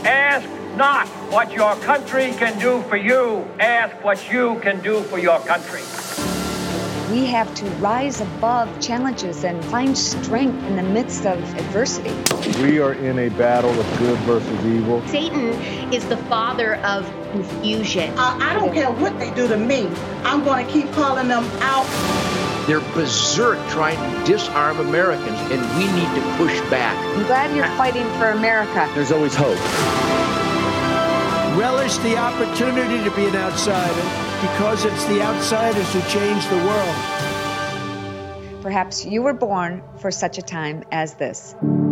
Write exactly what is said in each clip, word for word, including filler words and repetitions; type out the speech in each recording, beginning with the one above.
Ask not what your country can do for you. Ask what you can do for your country. We have to rise above challenges and find strength in the midst of adversity. We are in a battle of good versus evil. Satan is the father of confusion. Uh, I don't care what they do to me. I'm going to keep calling them out. They're berserk trying to disarm Americans, and we need to push back. I'm glad you're fighting for America. There's always hope. Relish the opportunity to be an outsider, because it's the outsiders who change the world. Perhaps you were born for such a time as this.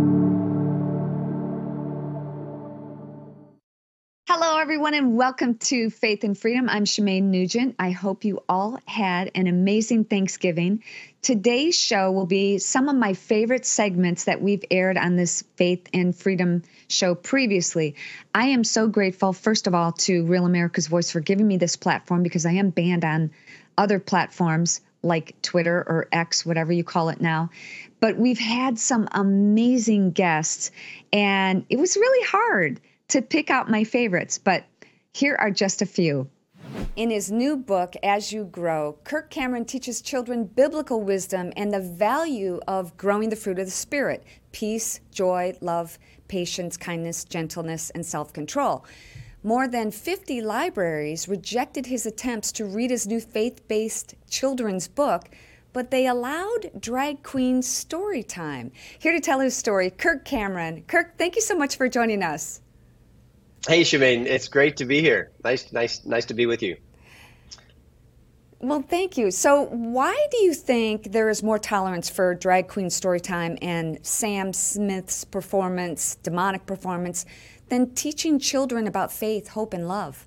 Hello, everyone, and welcome to Faith and Freedom. I'm Shemaine Nugent. I hope you all had an amazing Thanksgiving. Today's show will be some of my favorite segments that we've aired on this Faith and Freedom show previously. I am so grateful, first of all, to Real America's Voice for giving me this platform, because I am banned on other platforms like Twitter or X, whatever you call it now. But we've had some amazing guests, and it was really hard to pick out my favorites, but here are just a few. In his new book, As You Grow, Kirk Cameron teaches children biblical wisdom and the value of growing the fruit of the Spirit: peace, joy, love, patience, kindness, gentleness, and self-control. More than fifty libraries rejected his attempts to read his new faith-based children's book, but they allowed drag queen story time. Here to tell his story, Kirk Cameron. Kirk, thank you so much for joining us. Hey, Shemaine, it's great to be here. Nice, nice, nice to be with you. Well, thank you. So why do you think there is more tolerance for drag queen storytime and Sam Smith's performance, demonic performance, than teaching children about faith, hope, and love?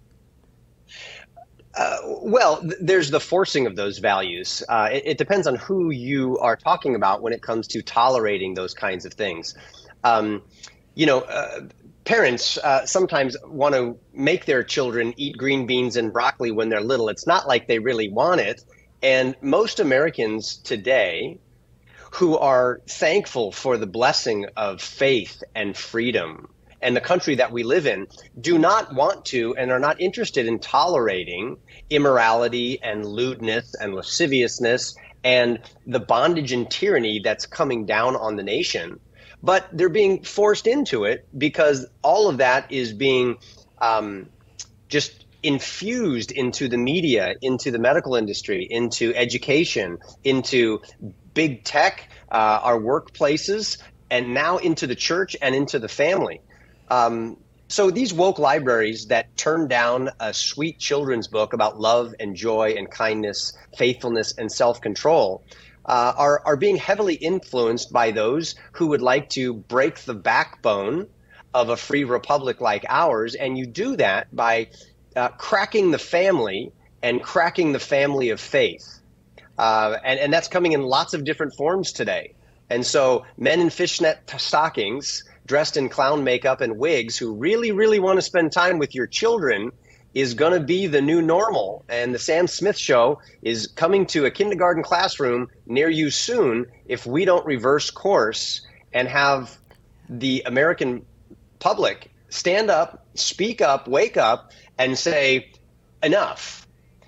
Uh, well, th- there's the forcing of those values. Uh, it, it depends on who you are talking about when it comes to tolerating those kinds of things. Um, you know, uh, Parents uh, sometimes want to make their children eat green beans and broccoli when they're little. It's not like they really want it. And most Americans today who are thankful for the blessing of faith and freedom and the country that we live in do not want to and are not interested in tolerating immorality and lewdness and lasciviousness and the bondage and tyranny that's coming down on the nation. But they're being forced into it because all of that is being um, just infused into the media, into the medical industry, into education, into big tech, uh, our workplaces, and now into the church and into the family. Um, so these woke libraries that turn down a sweet children's book about love and joy and kindness, faithfulness, and self-control Uh, are, are being heavily influenced by those who would like to break the backbone of a free republic like ours. And you do that by uh, cracking the family and cracking the family of faith. Uh, and, and that's coming in lots of different forms today. And so men in fishnet stockings, dressed in clown makeup and wigs, who really, really want to spend time with your children is going to be the new normal. And the Sam Smith Show is coming to a kindergarten classroom near you soon if we don't reverse course and have the American public stand up, speak up, wake up, and say, enough.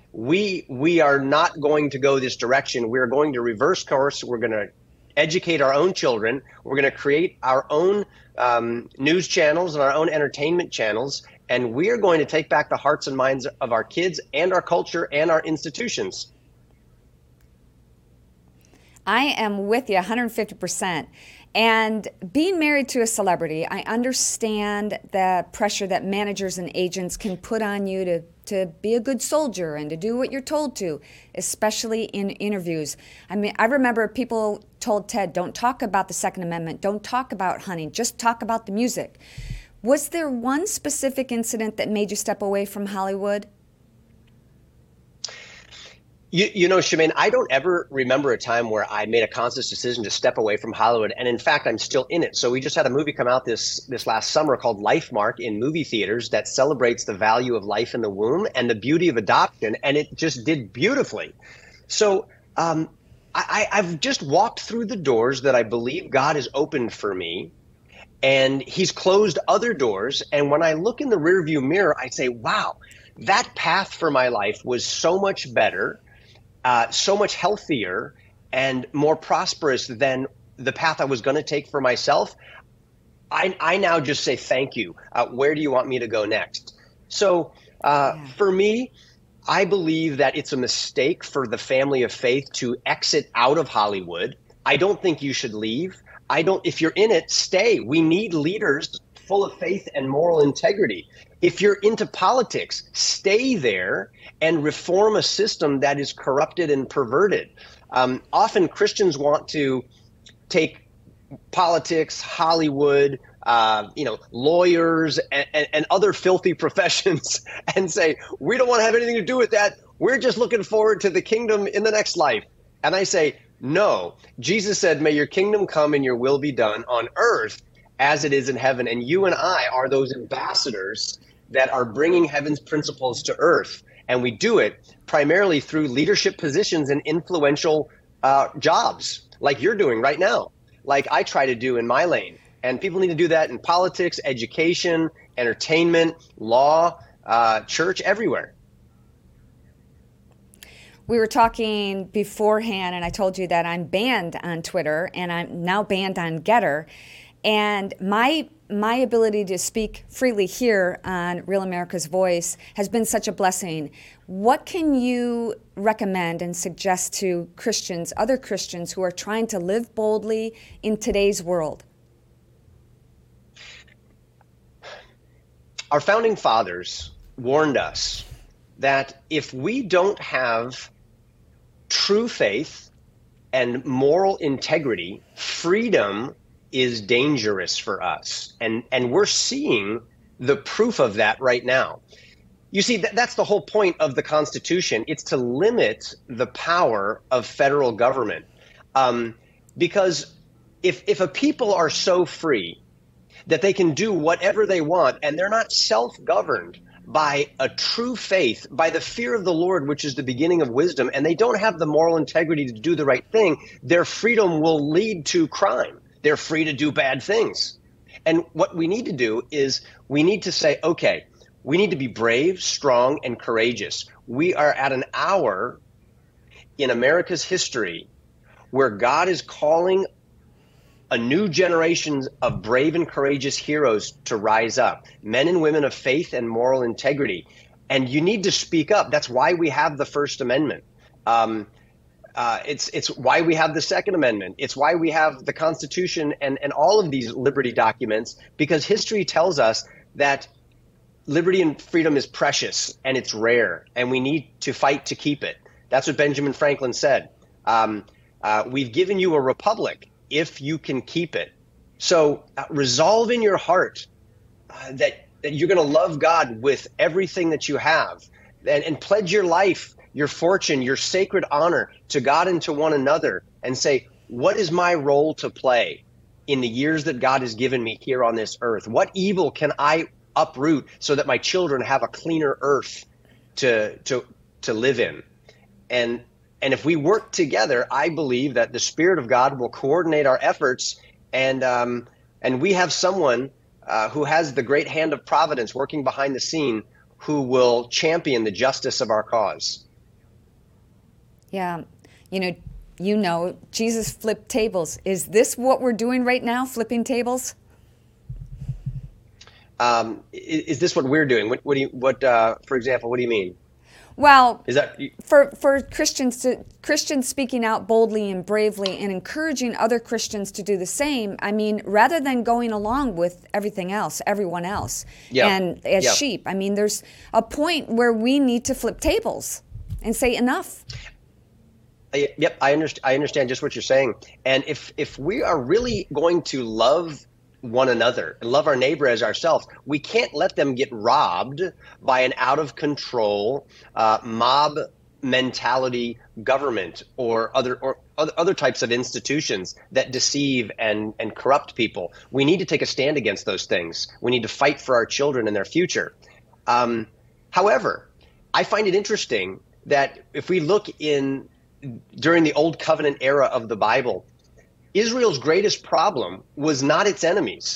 We, we are not going to go this direction. We're going to reverse course. We're going to educate our own children. We're going to create our own um, news channels and our own entertainment channels. And we are going to take back the hearts and minds of our kids and our culture and our institutions. I am with you one hundred fifty percent. And being married to a celebrity, I understand the pressure that managers and agents can put on you to, to be a good soldier and to do what you're told to, especially in interviews. I mean, I remember people told Ted, don't talk about the Second Amendment, don't talk about hunting, just talk about the music. Was there one specific incident that made you step away from Hollywood? You, you know, Shemaine, I don't ever remember a time where I made a conscious decision to step away from Hollywood. And in fact, I'm still in it. So we just had a movie come out this this last summer called Lifemark in movie theaters that celebrates the value of life in the womb and the beauty of adoption. And it just did beautifully. So um, I, I've just walked through the doors that I believe God has opened for me. and he's closed other doors. And when I look in the rearview mirror, I say, wow, that path for my life was so much better, uh, so much healthier and more prosperous than the path I was going to take for myself. I, I now just say, thank you. Uh, where do you want me to go next? So uh, yeah. for me, I believe that it's a mistake for the family of faith to exit out of Hollywood. I don't think you should leave. I don't, if you're in it, stay. We need leaders full of faith and moral integrity. If you're into politics, stay there and reform a system that is corrupted and perverted. Um, often Christians want to take politics, Hollywood, uh, you know, lawyers and, and, and other filthy professions and say, we don't want to have anything to do with that. We're just looking forward to the kingdom in the next life. And I say, no, Jesus said, may your kingdom come and your will be done on earth as it is in heaven. And you and I are those ambassadors that are bringing heaven's principles to earth. And we do it primarily through leadership positions and influential uh, jobs like you're doing right now, like I try to do in my lane. And people need to do that in politics, education, entertainment, law, uh, church, everywhere. We were talking beforehand, and I told you that I'm banned on Twitter, and I'm now banned on Getter. And my my ability to speak freely here on Real America's Voice has been such a blessing. What can you recommend and suggest to Christians, other Christians who are trying to live boldly in today's world? Our founding fathers warned us that if we don't have true faith and moral integrity, freedom is dangerous for us. And, and we're seeing the proof of that right now. You see, that, that's the whole point of the Constitution. It's to limit the power of federal government. Um, because if, if a people are so free that they can do whatever they want and they're not self-governed by a true faith, by the fear of the Lord, which is the beginning of wisdom, and they don't have the moral integrity to do the right thing, their freedom will lead to crime. They're free to do bad things. And what we need to do is we need to say, okay, we need to be brave, strong, and courageous. We are at an hour in America's history where God is calling a new generation of brave and courageous heroes to rise up, men and women of faith and moral integrity. And you need to speak up. That's why we have the First Amendment. Um, uh, it's it's why we have the Second Amendment. It's why we have the Constitution and, and all of these liberty documents, because history tells us that liberty and freedom is precious and it's rare, and we need to fight to keep it. That's what Benjamin Franklin said. Um, uh, we've given you a republic if you can keep it. So uh, resolve in your heart uh, that, that you're going to love God with everything that you have, and, and pledge your life, your fortune, your sacred honor to God and to one another, and say, what is my role to play in the years that God has given me here on this earth? What evil can I uproot so that my children have a cleaner earth to to to live in? And And if we work together, I believe that the Spirit of God will coordinate our efforts, and um, and we have someone uh, who has the great hand of providence working behind the scene who will champion the justice of our cause. Yeah, you know, you know, Jesus flipped tables. Is this what we're doing right now, flipping tables? Um, is, is this what we're doing? What, what do you? What, uh, for example, what do you mean? Well, is that for for Christians to Christians speaking out boldly and bravely and encouraging other Christians to do the same? I mean, rather than going along with everything else, everyone else, yeah. and as yeah. sheep. I mean, there's a point where we need to flip tables and say enough. I, yep, I understand. I understand just what you're saying. And if if we are really going to love one another and love our neighbor as ourselves, we can't let them get robbed by an out of control uh, mob mentality government or other or other, other types of institutions that deceive and and corrupt people. We need to take a stand against those things. We need to fight for our children and their future. Um, however, I find it interesting that if we look in during the Old Covenant era of the Bible, Israel's greatest problem was not its enemies.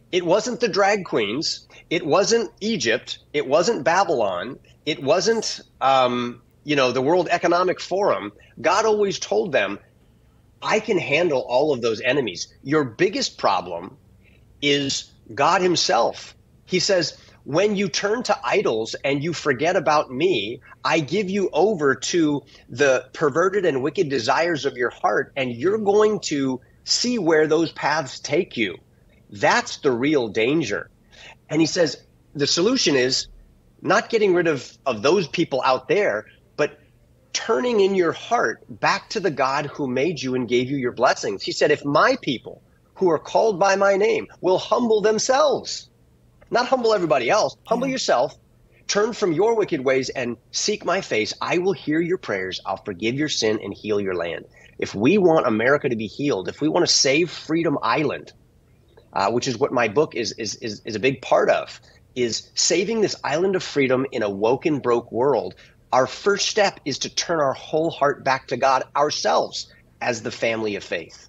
It wasn't the drag queens. It wasn't Egypt. It wasn't Babylon. It wasn't, um, you know, the World Economic Forum. God always told them, I can handle all of those enemies. Your biggest problem is God himself. He says, when you turn to idols and you forget about me, I give you over to the perverted and wicked desires of your heart, and you're going to see where those paths take you. That's the real danger. And he says the solution is not getting rid of, of those people out there, but turning in your heart back to the God who made you and gave you your blessings. He said, if my people who are called by my name will humble themselves, not humble everybody else, humble yourself, turn from your wicked ways and seek my face, I will hear your prayers, I'll forgive your sin and heal your land. If we want America to be healed, if we want to save Freedom Island, uh, which is what my book is, is, is, is a big part of, is saving this island of freedom in a woke and broke world, our first step is to turn our whole heart back to God ourselves as the family of faith.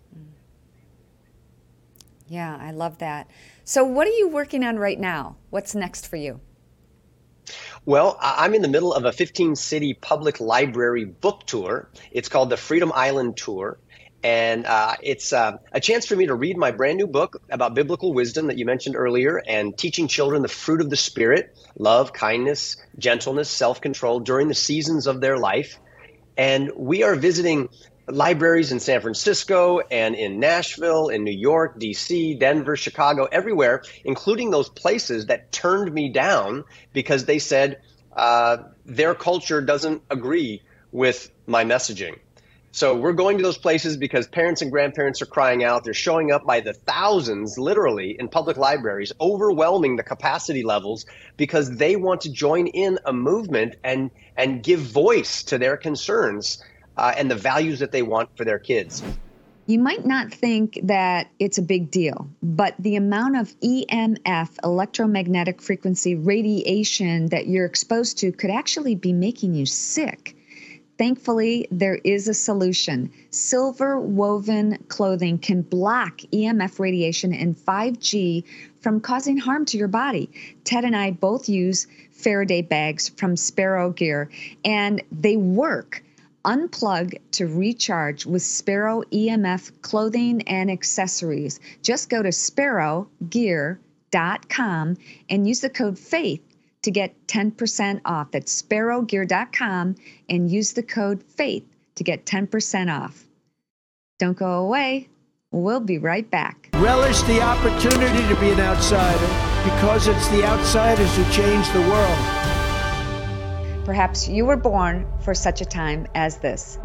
Yeah, I love that. So what are you working on right now? What's next for you? Well, I'm in the middle of a fifteen city public library book tour. It's called the Freedom Island Tour. And uh, it's uh, a chance for me to read my brand new book about biblical wisdom that you mentioned earlier and teaching children the fruit of the Spirit, love, kindness, gentleness, self-control during the seasons of their life. And we are visiting libraries in San Francisco and in Nashville, in New York, D C, Denver, Chicago, everywhere, including those places that turned me down because they said uh, their culture doesn't agree with my messaging. So we're going to those places because parents and grandparents are crying out. They're showing up by the thousands, literally, in public libraries, overwhelming the capacity levels because they want to join in a movement and, and give voice to their concerns uh, and the values that they want for their kids. You might not think that it's a big deal, but the amount of E M F, electromagnetic frequency radiation, that you're exposed to could actually be making you sick. Thankfully, there is a solution. Silver woven clothing can block E M F radiation and five G from causing harm to your body. Ted and I both use Faraday bags from Sparrow Gear, and they work. Unplug to recharge with Sparrow E M F clothing and accessories. Just go to sparrow gear dot com and use the code FAITH to get ten percent off. That's sparrow gear dot com and use the code FAITH to get ten percent off. Don't go away. We'll be right back. Relish the opportunity to be an outsider because it's the outsiders who change the world. Perhaps you were born for such a time as this.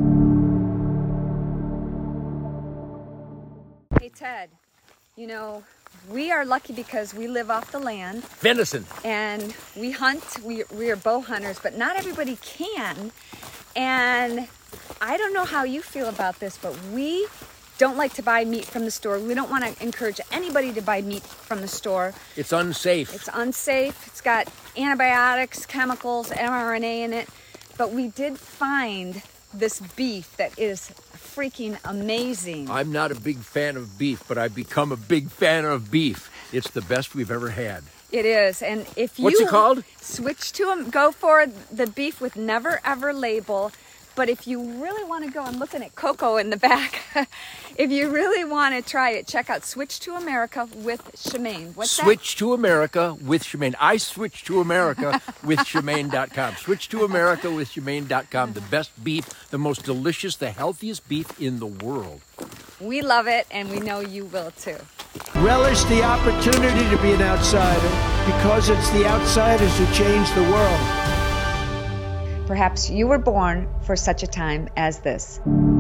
Hey, Ted, you know, we are lucky because we live off the land. Venison. And we hunt. We, we are bow hunters, but not everybody can. And I don't know how you feel about this, but we don't like to buy meat from the store. We don't want to encourage anybody to buy meat from the store. It's unsafe. It's unsafe. It's got antibiotics, chemicals, M R N A in it. But we did find this beef that is freaking amazing. I'm not a big fan of beef, but I've become a big fan of beef. It's the best we've ever had. It is. And if you What's it called? Switch to them, go for the beef with never ever label. But if you really want to go, I'm looking at Coco in the back. If you really want to try it, check out Switch to America with Shemaine. What's that? Switch to America with Shemaine. I switched to America with Shemaine dot com. Switch to America with Shemaine dot com. The best beef, the most delicious, the healthiest beef in the world. We love it, and we know you will too. Relish the opportunity to be an outsider because it's the outsiders who change the world. Perhaps you were born for such a time as this.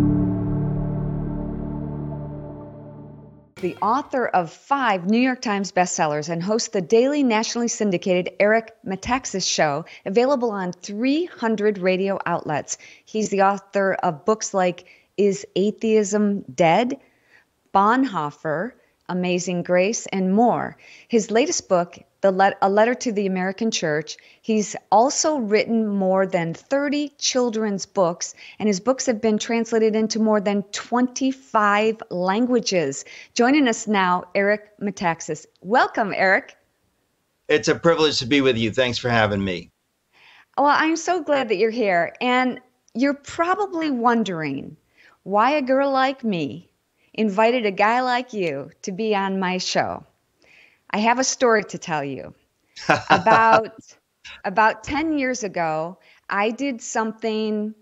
The author of five New York Times bestsellers and hosts the daily nationally syndicated Eric Metaxas Show, available on three hundred radio outlets. He's the author of books like Is Atheism Dead?, Bonhoeffer, Amazing Grace, and more. His latest book, the let- A Letter to the American Church. He's also written more than thirty children's books, and his books have been translated into more than twenty-five languages. Joining us now, Eric Metaxas. Welcome, Eric. It's a privilege to be with you. Thanks for having me. Well, I'm so glad that you're here. And you're probably wondering why a girl like me invited a guy like you to be on my show. I have a story to tell you. about about ten years ago, I did something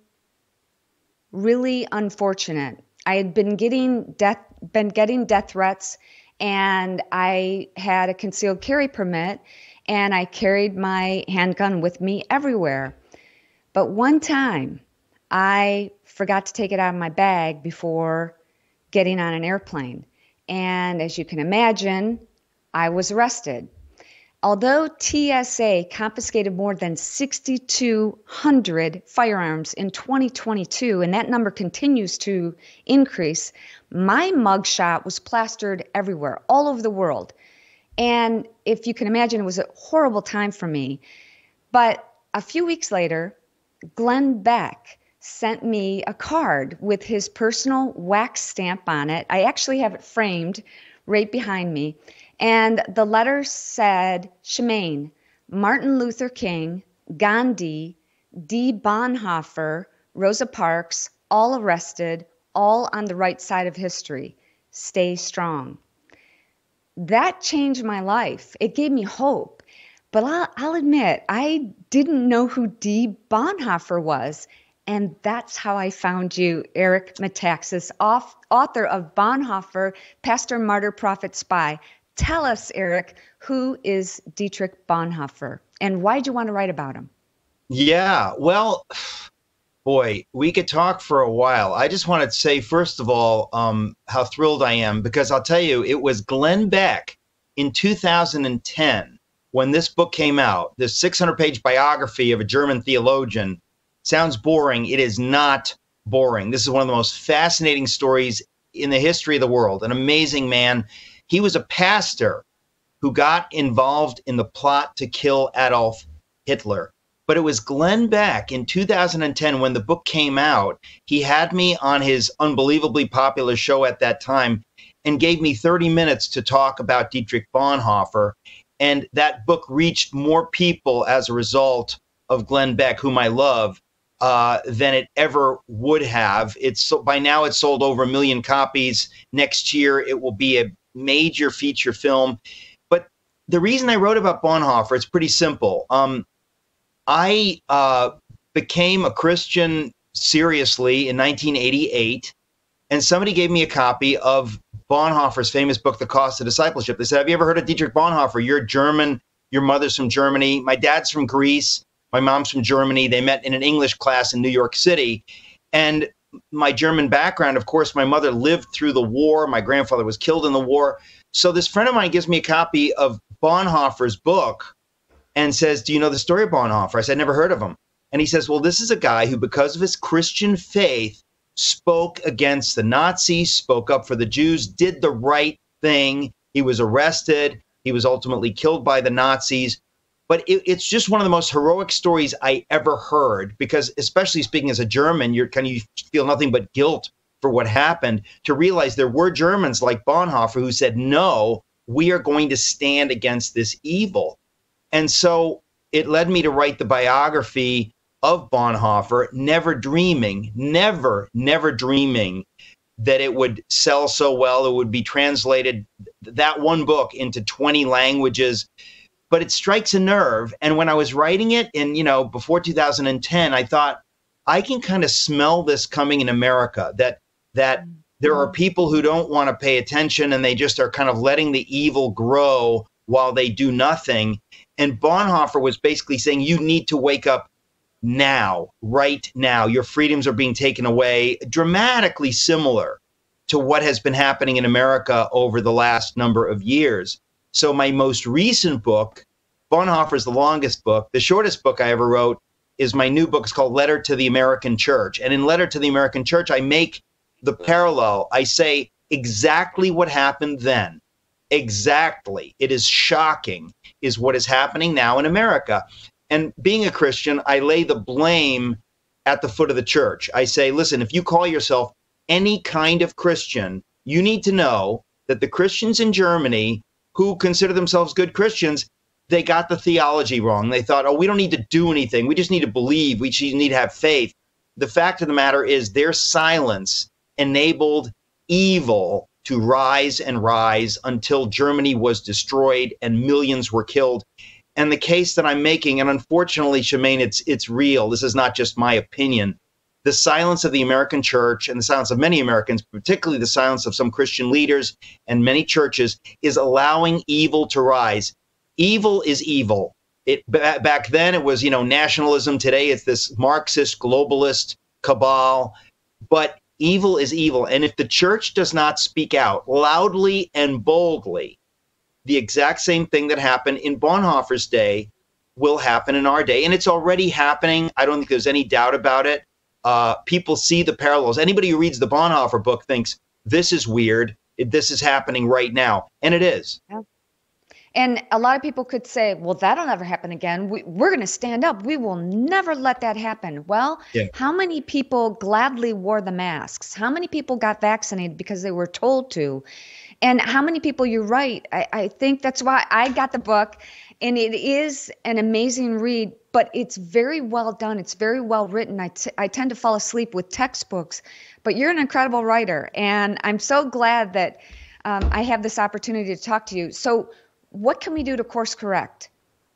really unfortunate. I had been getting death been getting death threats, and I had a concealed carry permit, and I carried my handgun with me everywhere. But one time, I forgot to take it out of my bag before getting on an airplane. And as you can imagine, I was arrested. Although T S A confiscated more than six thousand two hundred firearms in twenty twenty-two, and that number continues to increase, my mugshot was plastered everywhere, all over the world. And if you can imagine, it was a horrible time for me. But a few weeks later, Glenn Beck sent me a card with his personal wax stamp on it. I actually have it framed right behind me. And the letter said, Shemaine, Martin Luther King, Gandhi, D. Bonhoeffer, Rosa Parks, all arrested, all on the right side of history. Stay strong. That changed my life. It gave me hope. But I'll, I'll admit, I didn't know who D. Bonhoeffer was. And that's how I found you, Eric Metaxas, author of Bonhoeffer, Pastor, Martyr, Prophet, Spy. Tell us, Eric, who is Dietrich Bonhoeffer, and why did you want to write about him? Yeah, well, boy, we could talk for a while. I just wanted to say, first of all, um, how thrilled I am, because I'll tell you, it was Glenn Beck in two thousand ten when this book came out, this six hundred page biography of a German theologian. Sounds boring. It is not boring. This is one of the most fascinating stories in the history of the world. An amazing man. He was a pastor who got involved in the plot to kill Adolf Hitler. But it was Glenn Beck in two thousand ten when the book came out. He had me on his unbelievably popular show at that time and gave me thirty minutes to talk about Dietrich Bonhoeffer. And that book reached more people as a result of Glenn Beck, whom I love, uh, than it ever would have. It's so, by now it's sold over a million copies. Next year it will be a major feature film. But the reason I wrote about Bonhoeffer, it's pretty simple. Um, I uh, became a Christian seriously in nineteen eighty-eight, and somebody gave me a copy of Bonhoeffer's famous book, The Cost of Discipleship. They said, have you ever heard of Dietrich Bonhoeffer? You're German. Your mother's from Germany. My dad's from Greece. My mom's from Germany. They met in an English class in New York City. And my German background, of course, my mother lived through the war. My grandfather was killed in the war. So this friend of mine gives me a copy of Bonhoeffer's book and says, do you know the story of Bonhoeffer? I said, never heard of him. And he says, well, this is a guy who, because of his Christian faith, spoke against the Nazis, spoke up for the Jews, did the right thing. He was arrested. He was ultimately killed by the Nazis. But it, it's just one of the most heroic stories I ever heard, because especially speaking as a German, you're kind of, you feel nothing but guilt for what happened, to realize there were Germans like Bonhoeffer who said, no, we are going to stand against this evil. And so it led me to write the biography of Bonhoeffer, never dreaming, never, never dreaming that it would sell so well. It would be translated, that one book, into twenty languages. But it strikes a nerve. And when I was writing it in, you know, before two thousand ten, I thought, I can kind of smell this coming in America, that that there are people who don't want to pay attention and they just are kind of letting the evil grow while they do nothing. And Bonhoeffer was basically saying, you need to wake up now, right now. Your freedoms are being taken away, dramatically similar to what has been happening in America over the last number of years. So my most recent book, Bonhoeffer's the longest book. The shortest book I ever wrote is my new book. It's called Letter to the American Church. And in Letter to the American Church, I make the parallel. I say exactly what happened then Exactly. It is shocking, is what is happening now in America. And being a Christian, I lay the blame at the foot of the church. I say, listen, if you call yourself any kind of Christian, you need to know that the Christians in Germany who consider themselves good Christians, they got the theology wrong. They thought, oh, we don't need to do anything. We just need to believe. We just need to have faith. The fact of the matter is their silence enabled evil to rise and rise until Germany was destroyed and millions were killed. And the case that I'm making, and unfortunately, Shemaine, it's it's real. This is not just my opinion. The silence of the American church and the silence of many Americans, particularly the silence of some Christian leaders and many churches, is allowing evil to rise. Evil is evil. It back then it was, you know, nationalism. Today it's this Marxist globalist cabal. But evil is evil. And if the church does not speak out loudly and boldly, the exact same thing that happened in Bonhoeffer's day will happen in our day. And it's already happening. I don't think there's any doubt about it. Uh, people see the parallels. Anybody who reads the Bonhoeffer book thinks this is weird. This is happening right now. And it is. Yeah. And a lot of people could say, well, that'll never happen again. We, we're going to stand up. We will never let that happen. Well, yeah. How many people gladly wore the masks? How many people got vaccinated because they were told to? And how many people, you're right. I, I think that's why I got the book. And it is an amazing read, but it's very well done. It's very well written. I, t- I tend to fall asleep with textbooks, but you're an incredible writer. And I'm so glad that um, I have this opportunity to talk to you. So what can we do to course correct?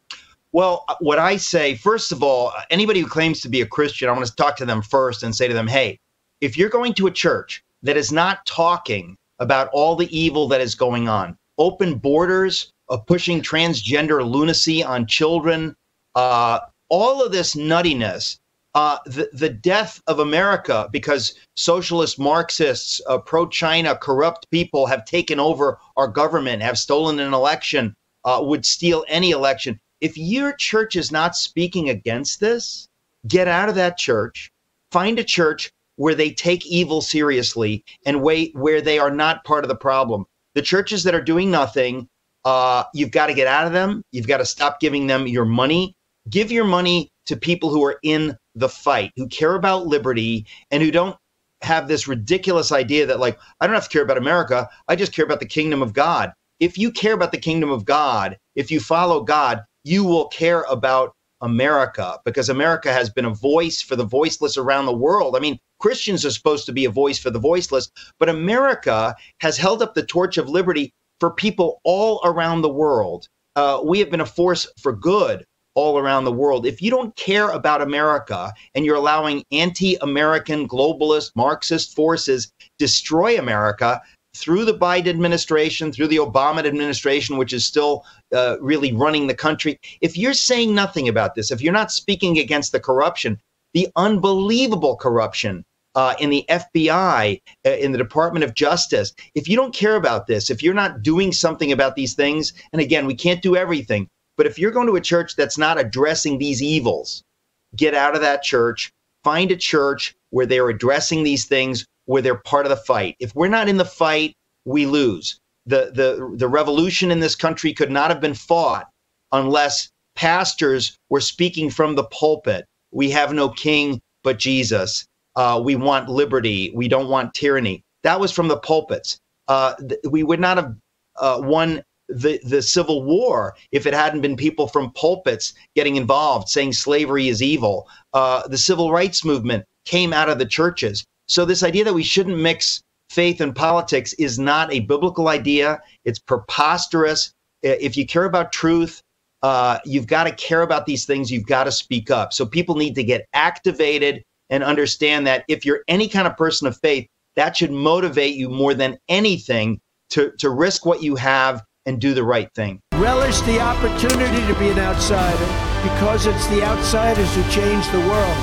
Well, what I say, first of all, anybody who claims to be a Christian, I want to talk to them first and say to them, hey, if you're going to a church that is not talking about all the evil that is going on, open borders, uh, pushing transgender lunacy on children, uh, all of this nuttiness, uh, the, the death of America because socialist Marxists, uh, pro-China, corrupt people have taken over our government, have stolen an election, uh, would steal any election. If your church is not speaking against this, get out of that church, find a church where they take evil seriously and wait, where they are not part of the problem. The churches that are doing nothing, uh, you've got to get out of them. You've got to stop giving them your money. Give your money to people who are in the fight, who care about liberty and who don't have this ridiculous idea that, like, I don't have to care about America. I just care about the kingdom of God. If you care about the kingdom of God, if you follow God, you will care about America, because America has been a voice for the voiceless around the world. I mean, Christians are supposed to be a voice for the voiceless, but America has held up the torch of liberty for people all around the world. Uh, we have been a force for good all around the world. If you don't care about America and you're allowing anti-American globalist Marxist forces destroy America through the Biden administration, through the Obama administration, which is still uh, really running the country, if you're saying nothing about this, if you're not speaking against the corruption, the unbelievable corruption uh, in the F B I, uh, in the Department of Justice, if you don't care about this, if you're not doing something about these things, and again, we can't do everything, but if you're going to a church that's not addressing these evils, get out of that church, find a church where they're addressing these things, where they're part of the fight. If we're not in the fight, we lose. The, the, the revolution in this country could not have been fought unless pastors were speaking from the pulpit. We have no king but Jesus. Uh, we want liberty. We don't want tyranny. That was from the pulpits. Uh, th- we would not have uh, won the, the Civil War if it hadn't been people from pulpits getting involved, saying slavery is evil. Uh, the Civil Rights Movement came out of the churches. So this idea that we shouldn't mix faith and politics is not a biblical idea. It's preposterous. If you care about truth, uh, you've got to care about these things. You've got to speak up. So people need to get activated and understand that if you're any kind of person of faith, that should motivate you more than anything to, to risk what you have and do the right thing. Relish the opportunity to be an outsider, because it's the outsiders who change the world.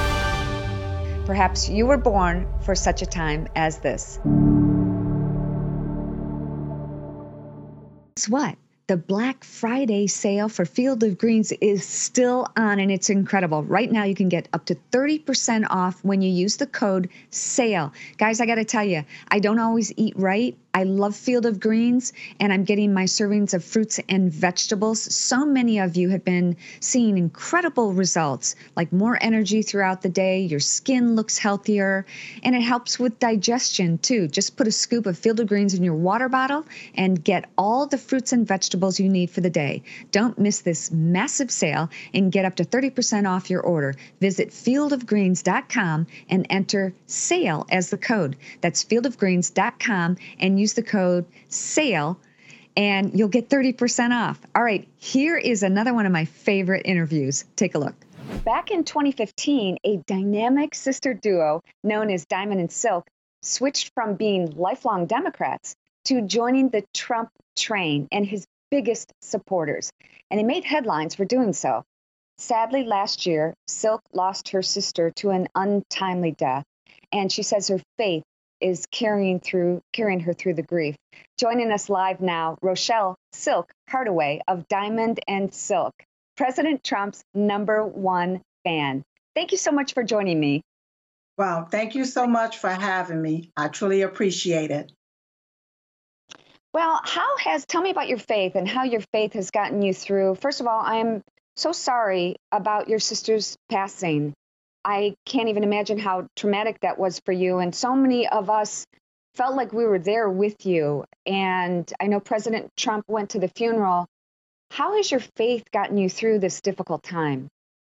Perhaps you were born for such a time as this. Guess what? the Black Friday sale for Field of Greens is still on, and it's incredible. Right now, you can get up to thirty percent off when you use the code SALE. Guys, I got to tell you, I don't always eat right. I love Field of Greens, and I'm getting my servings of fruits and vegetables. So many of you have been seeing incredible results, like more energy throughout the day, your skin looks healthier, and it helps with digestion too. Just put a scoop of Field of Greens in your water bottle and get all the fruits and vegetables you need for the day. Don't miss this massive sale and get up to thirty percent off your order. Visit field of greens dot com and enter SALE as the code. That's field of greens dot com and use the code SALE and you'll get thirty percent off. All right, here is another one of my favorite interviews. Take a look. Back in twenty fifteen, a dynamic sister duo known as Diamond and Silk switched from being lifelong Democrats to joining the Trump train and his biggest supporters. And they made headlines for doing so. Sadly, last year, Silk lost her sister to an untimely death, and she says her faith is carrying through, carrying her through the grief. Joining us live now, Rochelle Silk Hardaway of Diamond and Silk, President Trump's number one fan. Thank you so much for joining me. Wow, thank you so much for having me. I truly appreciate it. Well, how has, tell me about your faith and how your faith has gotten you through. First of all, I am so sorry about your sister's passing. I can't even imagine how traumatic that was for you. And so many of us felt like we were there with you. And I know President Trump went to the funeral. How has your faith gotten you through this difficult time?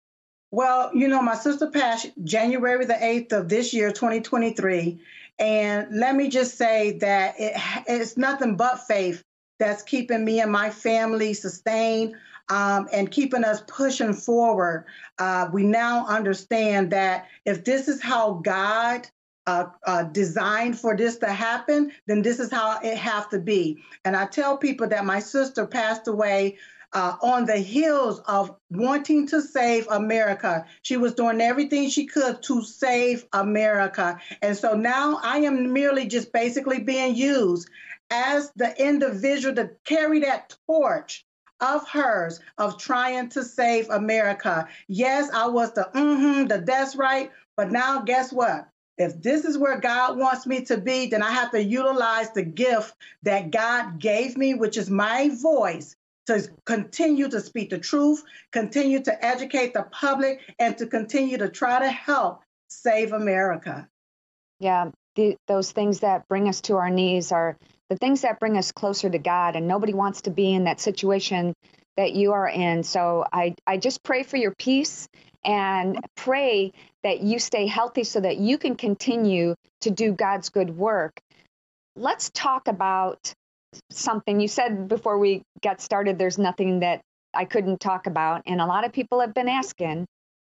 Well, you know, my sister passed January the eighth of this year, twenty twenty-three. And let me just say that it, it's nothing but faith that's keeping me and my family sustained um, and keeping us pushing forward. Uh, we now understand that if this is how God uh, uh, designed for this to happen, then this is how it has to be. And I tell people that my sister passed away Uh, on the heels of wanting to save America. She was doing everything she could to save America. And so now I am merely just basically being used as the individual to carry that torch of hers of trying to save America. Yes, I was the mm-hmm, the that's right. But now guess what? If this is where God wants me to be, then I have to utilize the gift that God gave me, which is my voice, to continue to speak the truth, continue to educate the public, and to continue to try to help save America. Yeah, the, those things that bring us to our knees are the things that bring us closer to God, and nobody wants to be in that situation that you are in. So I, I just pray for your peace and pray that you stay healthy so that you can continue to do God's good work. Let's talk about something you said before we got started. There's nothing that I couldn't talk about. And a lot of people have been asking,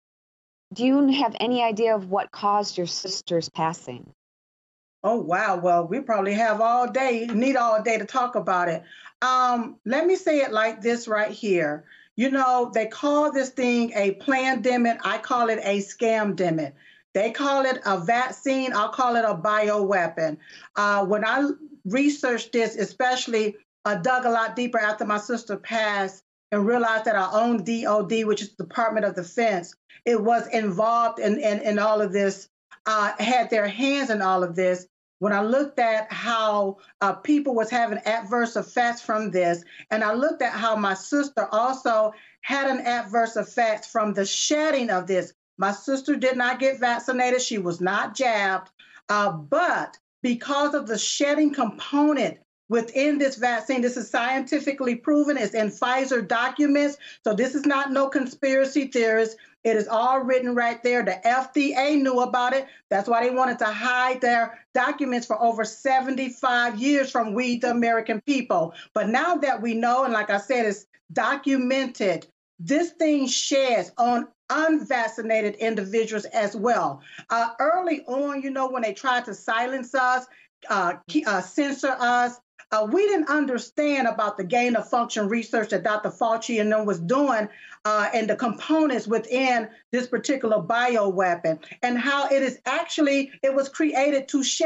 do you have any idea of what caused your sister's passing? Oh, wow. Well, we probably have all day, need all day to talk about it. Um, let me say it like this right here. You know, they call this thing a plandemic. I call it a scamdemic. They call it a vaccine. I'll call it a bioweapon. Uh, when I researched this, especially uh, dug a lot deeper after my sister passed and realized that our own D O D, which is the Department of Defense, it was involved in, in, in all of this, uh, had their hands in all of this. When I looked at how uh, people was having adverse effects from this, and I looked at how my sister also had an adverse effect from the shedding of this. My sister did not get vaccinated. She was not jabbed, uh, but because of the shedding component within this vaccine, this is scientifically proven. It's in Pfizer documents. So this is not no conspiracy theorist. It is all written right there. The F D A knew about it. That's why they wanted to hide their documents for over seventy-five years from we, the American people. But now that we know, and like I said, it's documented, this thing sheds on unvaccinated individuals as well. Uh, early on, you know, when they tried to silence us, uh, uh, censor us, uh, we didn't understand about the gain of function research that Doctor Fauci and them was doing uh, and the components within this particular bioweapon and how it is actually, it was created to shed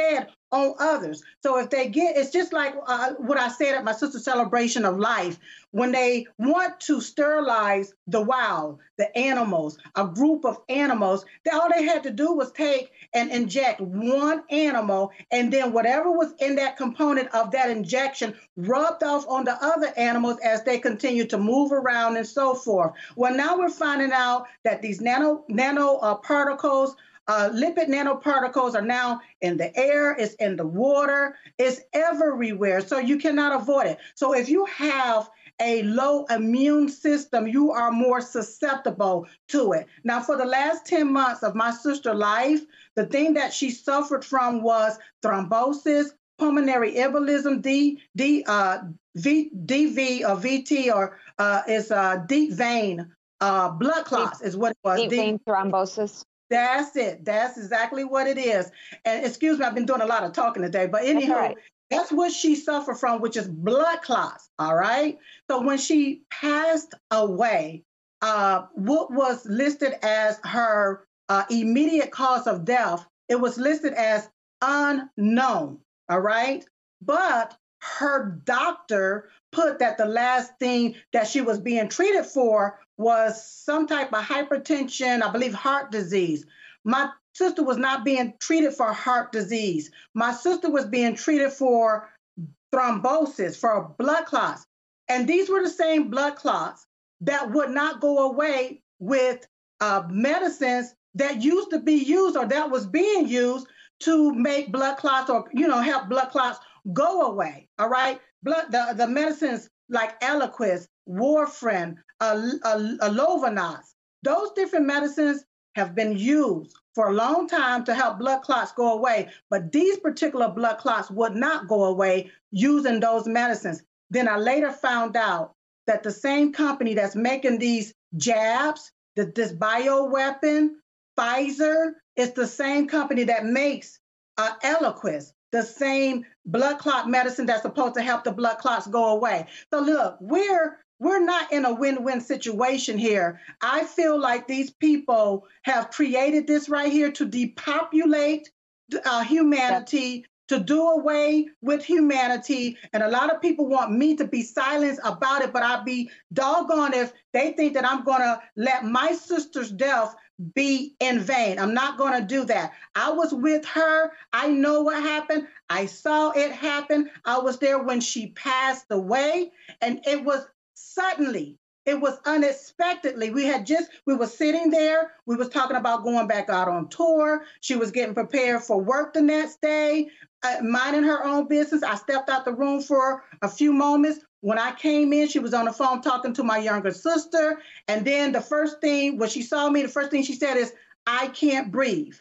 on others. So if they get, it's just like uh, what I said at my sister's celebration of life, when they want to sterilize the wild, the animals, a group of animals, they, all they had to do was take and inject one animal, and then whatever was in that component of that injection rubbed off on the other animals as they continue to move around and so forth. Well, now we're finding out that these nano, nano uh, particles, Uh, lipid nanoparticles are now in the air, it's in the water, it's everywhere, so you cannot avoid it. So if you have a low immune system, you are more susceptible to it. Now, for the last ten months of my sister's life, the thing that she suffered from was thrombosis, pulmonary embolism, D, D, uh, v, D V or V T, or uh, is uh, deep vein uh, blood clots deep, is what it was. Deep, deep vein thrombosis. That's it. That's exactly what it is. And excuse me, I've been doing a lot of talking today, but anyhow, that's, right. that's what she suffered from, which is blood clots. All right. So when she passed away, uh, what was listed as her uh, immediate cause of death, it was listed as unknown. All right. But her doctor put that the last thing that she was being treated for was some type of hypertension, I believe heart disease. My sister was not being treated for heart disease. My sister was being treated for thrombosis, for blood clots. And these were the same blood clots that would not go away with uh, medicines that used to be used, or that was being used to make blood clots, or, you know, help blood clots go away. All right. Blood, the, the medicines like Eliquis, warfarin, uh, uh, Lovenox, those different medicines have been used for a long time to help blood clots go away. But these particular blood clots would not go away using those medicines. Then I later found out that the same company that's making these jabs, the, this bioweapon, Pfizer, is the same company that makes uh, Eliquis, the same blood clot medicine that's supposed to help the blood clots go away. So look, we're we're not in a win-win situation here. I feel like these people have created this right here to depopulate uh, humanity, to do away with humanity. And a lot of people want me to be silenced about it, but I'd be doggone if they think that I'm gonna let my sister's death be in vain. I'm not going to do that. I was with her. I know what happened. I saw it happen. I was there when she passed away, and it was suddenly. It was unexpectedly. We had just, we were sitting there. We was talking about going back out on tour. She was getting prepared for work the next day, uh, minding her own business. I stepped out the room for a few moments. When I came in, she was on the phone talking to my younger sister. And then the first thing, when she saw me, the first thing she said is, I can't breathe.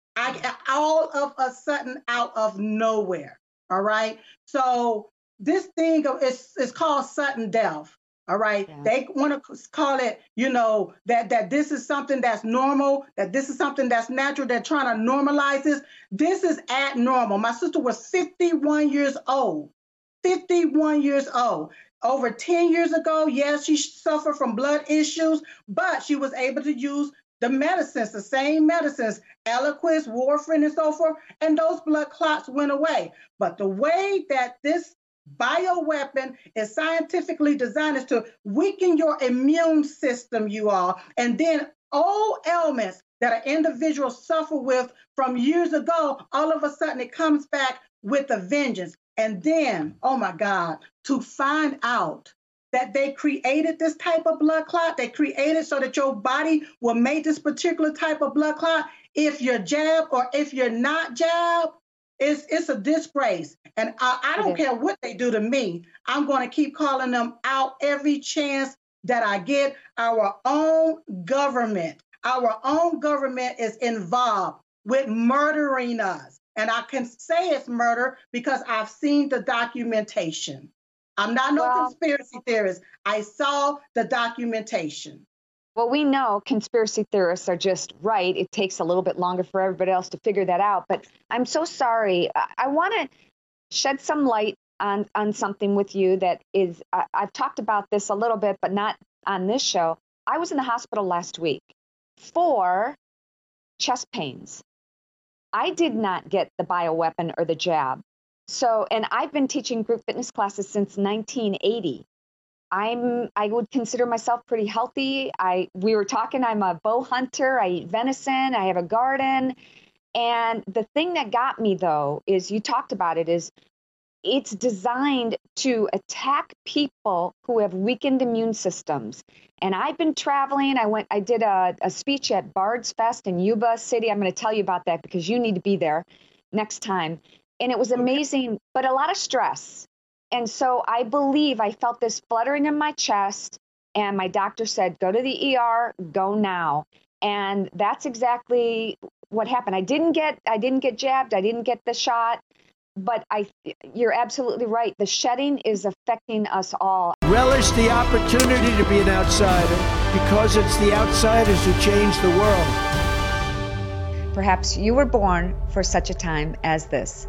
I, all of a sudden, out of nowhere. All right. So this thing is, is called sudden death. All right. Yeah. They want to call it, you know, that, that this is something that's normal, that this is something that's natural. They're trying to normalize this. This is abnormal. My sister was fifty-one years old. fifty-one years old. Over ten years ago, yes, she suffered from blood issues, but she was able to use the medicines, the same medicines, Eliquis, warfarin, and so forth, and those blood clots went away. But the way that this bioweapon is scientifically designed is to weaken your immune system, you all, and then all ailments that an individual suffer with from years ago, all of a sudden it comes back with a vengeance. And then, oh my God, to find out that they created this type of blood clot, they created so that your body will make this particular type of blood clot. If you're jabbed or if you're not jabbed, it's, it's a disgrace. And I, I don't okay. care what they do to me. I'm going to keep calling them out every chance that I get. Our own government, our own government is involved with murdering us. And I can say it's murder because I've seen the documentation. I'm not no well, conspiracy theorist. I saw the documentation. Well, we know conspiracy theorists are just right. It takes a little bit longer for everybody else to figure that out. But I'm so sorry. I, I want to shed some light on, on something with you that is, I, I've talked about this a little bit, but not on this show. I was in the hospital last week for chest pains. I did not get the bioweapon or the jab. So, and I've been teaching group fitness classes since nineteen eighty. I'm, I would consider myself pretty healthy. I, we were talking, I'm a bow hunter. I eat venison. I have a garden. And the thing that got me though, is you talked about it, is it's designed to attack people who have weakened immune systems. And I've been traveling. I went, I did a, a speech at Bard's Fest in Yuba City. I'm going to tell you about that because you need to be there next time. And it was amazing, but a lot of stress. And so I believe I felt this fluttering in my chest, and my doctor said, go to the E R, go now. And that's exactly what happened. I didn't get, I didn't get jabbed. I didn't get the shot, but I, you're absolutely right. The shedding is affecting us all. Relish the opportunity to be an outsider because it's the outsiders who change the world. Perhaps you were born for such a time as this.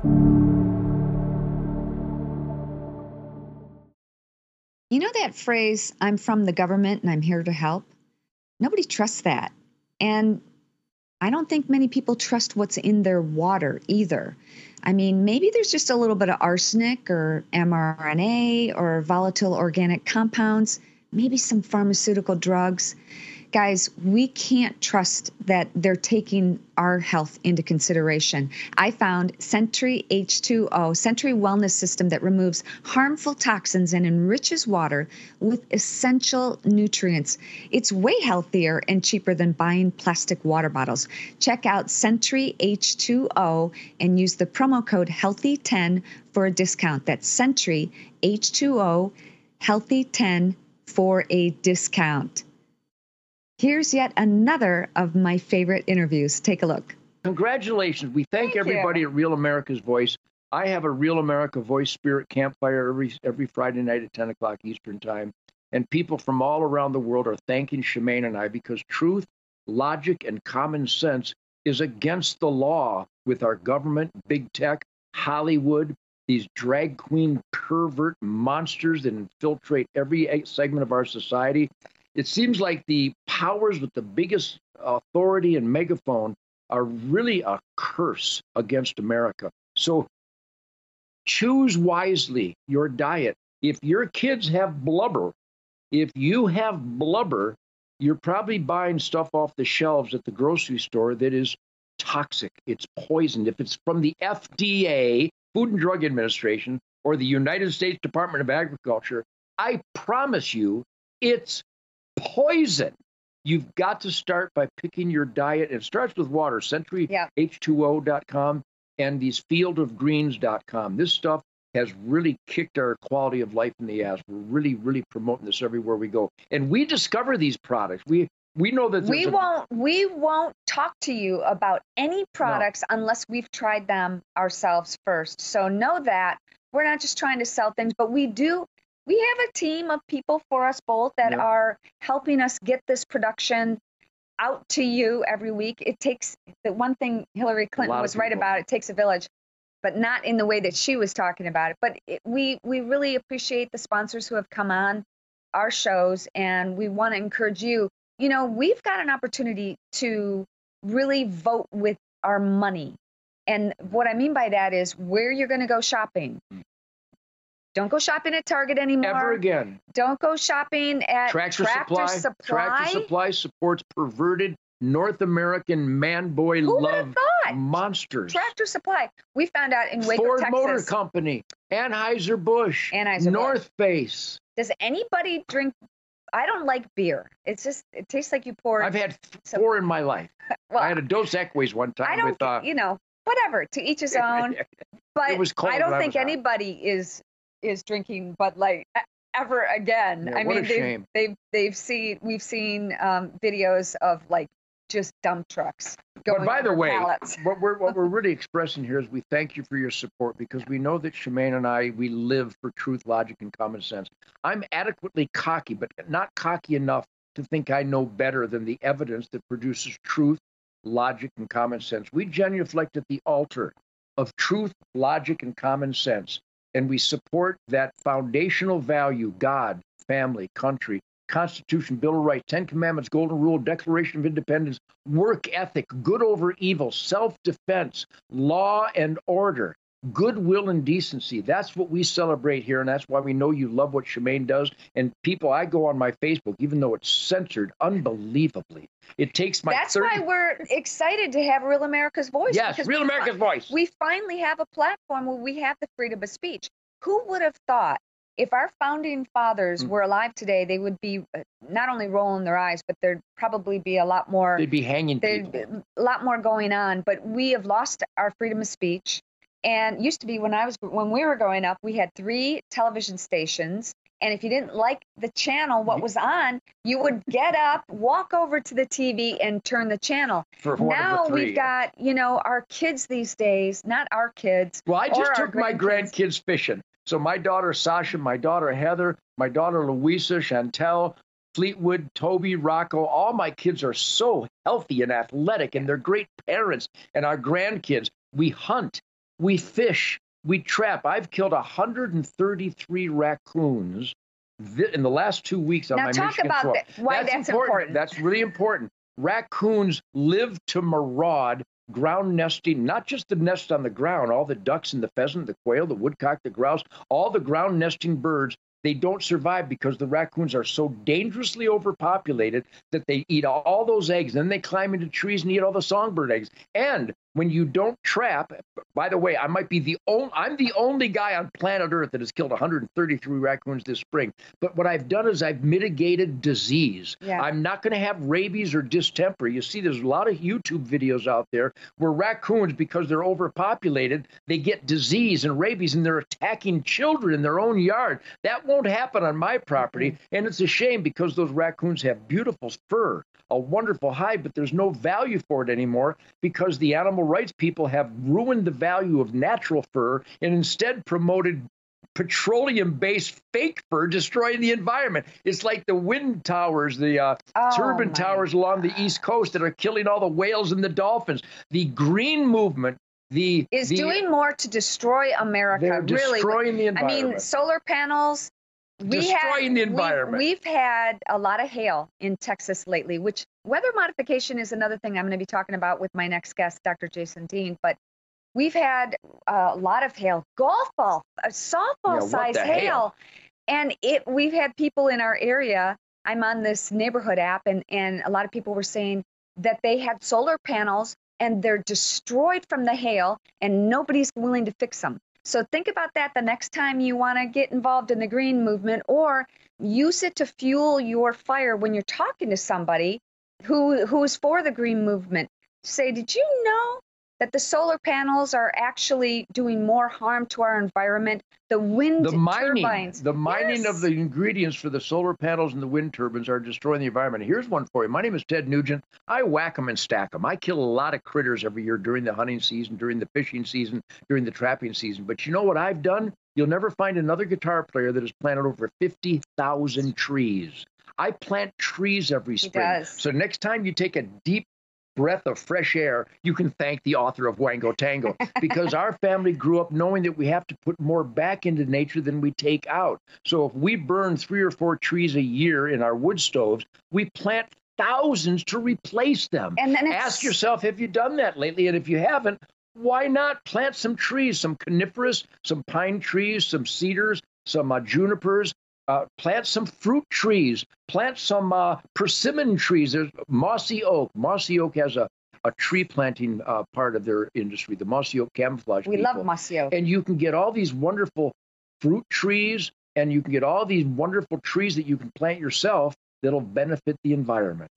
You know that phrase, I'm from the government and I'm here to help? Nobody trusts that. And I don't think many people trust what's in their water either. I mean, maybe there's just a little bit of arsenic or M R N A or volatile organic compounds, maybe some pharmaceutical drugs. Guys, we can't trust that they're taking our health into consideration. I found Sentry H two O, Sentry Wellness System, that removes harmful toxins and enriches water with essential nutrients. It's way healthier and cheaper than buying plastic water bottles. Check out Sentry H two O and use the promo code healthy ten for a discount. That's Sentry H two O, healthy ten for a discount. Here's yet another of my favorite interviews. Take a look. Congratulations. We thank, Thank everybody you. at Real America's Voice. I have a Real America Voice Spirit Campfire every every Friday night at ten o'clock Eastern Time. And people from all around the world are thanking Shemaine and I because truth, logic, and common sense is against the law with our government, big tech, Hollywood, these drag queen pervert monsters that infiltrate every segment of our society. It seems like the powers with the biggest authority and megaphone are really a curse against America. So choose wisely your diet. If your kids have blubber, if you have blubber, you're probably buying stuff off the shelves at the grocery store that is toxic. It's poisoned. If it's from the F D A, Food and Drug Administration, or the United States Department of Agriculture, I promise you it's poison. You've got to start by picking your diet. It starts with water, Sentry H two O dot com and these field of greens dot com. This stuff has really kicked our quality of life in the ass. We're really, really promoting this everywhere we go. And we discover these products. We we know that we a, won't we won't talk to you about any products no. unless we've tried them ourselves first. So know that we're not just trying to sell things, but we do We have a team of people for us both that yeah. are helping us get this production out to you every week. It takes, the one thing Hillary Clinton was right about, it takes a village, but not in the way that she was talking about it. But it, we, we really appreciate the sponsors who have come on our shows, and we want to encourage you. You know, we've got an opportunity to really vote with our money. And what I mean by that is where you're going to go shopping. Don't go shopping at Target anymore. Ever again. Don't go shopping at Tractor, Tractor Supply. Supply. Tractor Supply supports perverted North American man boy Who love monsters. Tractor Supply. We found out in Waco, Ford Texas. Motor Company, Anheuser-Busch, Anheuser-Busch. North Face. Does anybody drink? I don't like beer. It's just, it tastes like you poured. I've had four in my life. Well, I had a Dos Equis one time I don't, with, uh, you know, whatever, to each his own. But it was cold I don't think I anybody is is drinking Bud Light ever again. Yeah, I what mean, a they've, shame. they've they've seen we've seen um, videos of like just dump trucks going. But by the over way, pallets. what we're what we're really expressing here is we thank you for your support because we know that Shemaine and I we live for truth, logic, and common sense. I'm adequately cocky, but not cocky enough to think I know better than the evidence that produces truth, logic, and common sense. We genuflect at the altar of truth, logic, and common sense. And we support that foundational value, God, family, country, Constitution, Bill of Rights, Ten Commandments, Golden Rule, Declaration of Independence, work ethic, good over evil, self-defense, law and order, goodwill and decency. That's what we celebrate here, and that's why we know you love what Shemaine does. And people, I go on my Facebook, even though it's censored unbelievably. It takes my That's thirty why we're excited to have Real America's Voice. Yes, Real America's Voice. We finally have a platform where we have the freedom of speech. Who would have thought if our founding fathers mm. were alive today, they would be not only rolling their eyes, but there'd probably be a lot more. They'd be hanging people. A lot more going on. But we have lost our freedom of speech. And used to be when I was when we were growing up, we had three television stations. And if you didn't like the channel, what was on, you would get up, walk over to the T V and turn the channel. For one now of the three. We've got, you know, our kids these days, not our kids. Well, I just took my grandkids. grandkids fishing. So my daughter Sasha, my daughter Heather, my daughter Louisa, Chantel, Fleetwood, Toby, Rocco, all my kids are so healthy and athletic, and they're great parents. And our grandkids, we hunt, we fish, we trap. I've killed one hundred thirty-three raccoons in the last two weeks on now my talk Michigan about swamp. that, why that's, that's important. important. That's really important. Raccoons live to maraud ground nesting, not just the nest on the ground, all the ducks and the pheasant, the quail, the woodcock, the grouse, all the ground nesting birds. They don't survive because the raccoons are so dangerously overpopulated that they eat all those eggs. Then they climb into trees and eat all the songbird eggs. And when you don't trap, by the way, I might be the only, I'm the only guy on planet Earth that has killed one hundred thirty-three raccoons this spring. But what I've done is I've mitigated disease. Yeah. I'm not going to have rabies or distemper. You see, there's a lot of YouTube videos out there where raccoons, because they're overpopulated, they get disease and rabies and they're attacking children in their own yard. That won't happen on my property. Mm-hmm. And it's a shame because those raccoons have beautiful fur, a wonderful hide, but there's no value for it anymore because the animal rights people have ruined the value of natural fur and instead promoted petroleum-based fake fur, destroying the environment. It's like the wind towers, the uh, oh turbine towers along the East Coast that are killing all the whales and the dolphins. The green movement the is the, doing more to destroy America. They're really, destroying the environment. I mean, solar panels. We destroying had, the environment. We, we've had a lot of hail in Texas lately, which weather modification is another thing I'm going to be talking about with my next guest, Doctor Jason Dean. But we've had a lot of hail, golf ball, a softball yeah, size hail. hail. And it we've had people in our area. I'm on this neighborhood app, and, and a lot of people were saying that they had solar panels and they're destroyed from the hail and nobody's willing to fix them. So think about that the next time you want to get involved in the green movement, or use it to fuel your fire when you're talking to somebody who who is for the green movement. Say, did you know that the solar panels are actually doing more harm to our environment? The wind the mining, turbines. The mining yes. of the ingredients for the solar panels and the wind turbines are destroying the environment. Here's one for you. My name is Ted Nugent. I whack them and stack them. I kill a lot of critters every year during the hunting season, during the fishing season, during the trapping season. But you know what I've done? You'll never find another guitar player that has planted over fifty thousand trees. I plant trees every spring. He does. So next time you take a deep breath of fresh air, you can thank the author of Wango Tango, because our family grew up knowing that we have to put more back into nature than we take out. So if we burn three or four trees a year in our wood stoves, we plant thousands to replace them. And then ask yourself, have you done that lately? And if you haven't, why not plant some trees, some coniferous, some pine trees, some cedars, some uh, junipers. Uh, plant some fruit trees, plant some uh, persimmon trees. There's mossy oak. Mossy oak has a, a tree planting uh, part of their industry, the mossy oak camouflage We people. love mossy oak. And you can get all these wonderful fruit trees, and you can get all these wonderful trees that you can plant yourself that'll benefit the environment.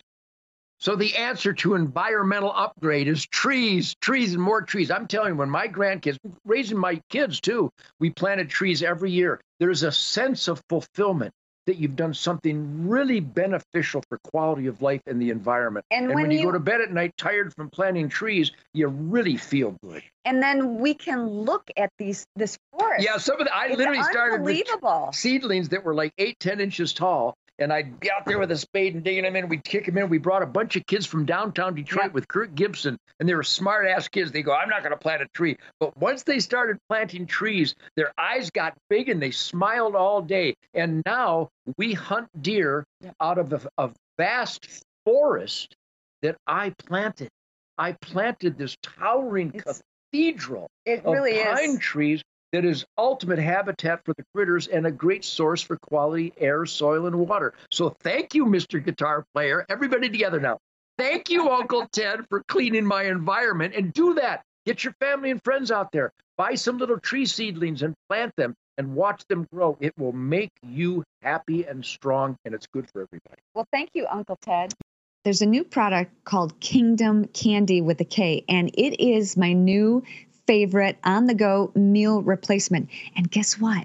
So the answer to environmental upgrade is trees, trees and more trees. I'm telling you, when my grandkids, raising my kids too, we planted trees every year. There's a sense of fulfillment that you've done something really beneficial for quality of life and the environment. And, and when, when you, you go to bed at night tired from planting trees, you really feel good. And then we can look at these this forest. Yeah, some of the, I it's literally started with unbelievable. seedlings that were like eight, ten inches tall. and I'd be out there with a spade and digging them in. We'd kick them in. We brought a bunch of kids from downtown Detroit yeah. with Kirk Gibson, and they were smart-ass kids. They go, I'm not going to plant a tree. But once they started planting trees, their eyes got big, and they smiled all day. And now we hunt deer yeah. out of a, a vast forest that I planted. I planted this towering it's, cathedral it of really pine is. trees that is ultimate habitat for the critters and a great source for quality air, soil, and water. So thank you, Mister Guitar Player. Everybody together now. Thank you, Uncle Ted, for cleaning my environment. And do that. Get your family and friends out there. Buy some little tree seedlings and plant them and watch them grow. It will make you happy and strong, and it's good for everybody. Well, thank you, Uncle Ted. There's a new product called Kingdom Candy with a K, and it is my new favorite on-the-go meal replacement. And guess what?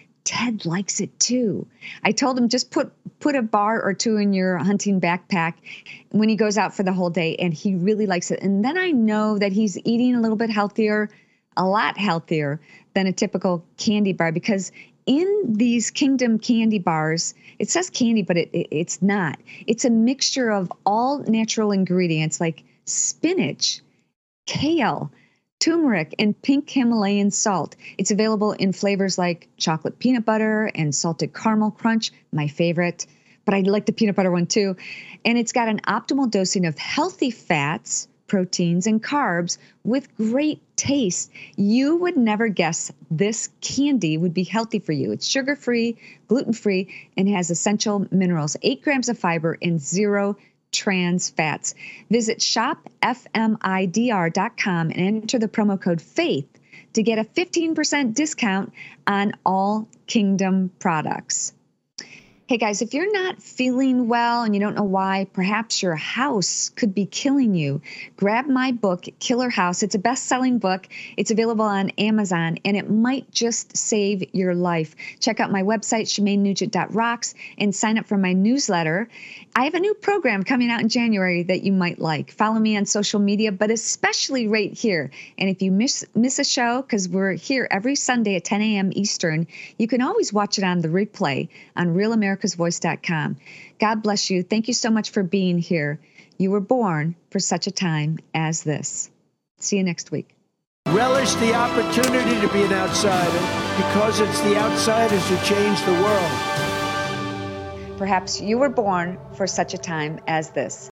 Ted likes it too. I told him just put put a bar or two in your hunting backpack when he goes out for the whole day, and he really likes it. And then I know that he's eating a little bit healthier, a lot healthier than a typical candy bar, because in these Kingdom candy bars, it says candy, but it, it, it's not. It's a mixture of all natural ingredients like spinach, kale, turmeric, and pink Himalayan salt. It's available in flavors like chocolate peanut butter and salted caramel crunch, my favorite, but I like the peanut butter one too. And it's got an optimal dosing of healthy fats, proteins, and carbs with great taste. You would never guess this candy would be healthy for you. It's sugar-free, gluten-free, and has essential minerals, eight grams of fiber, and zero trans fats. Visit shop f m i d r dot com and enter the promo code FAITH to get a fifteen percent discount on all Kingdom products. Hey guys, if you're not feeling well and you don't know why, perhaps your house could be killing you, grab my book, Killer House. It's a best-selling book. It's available on Amazon, and it might just save your life. Check out my website, shemaine nugent dot rocks, and sign up for my newsletter. I have a new program coming out in January that you might like. Follow me on social media, but especially right here. And if you miss miss a show, because we're here every Sunday at ten a.m. Eastern, you can always watch it on the replay on real americas voice dot com. God bless you. Thank you so much for being here. You were born for such a time as this. See you next week. Relish the opportunity to be an outsider, because it's the outsiders who change the world. Perhaps you were born for such a time as this.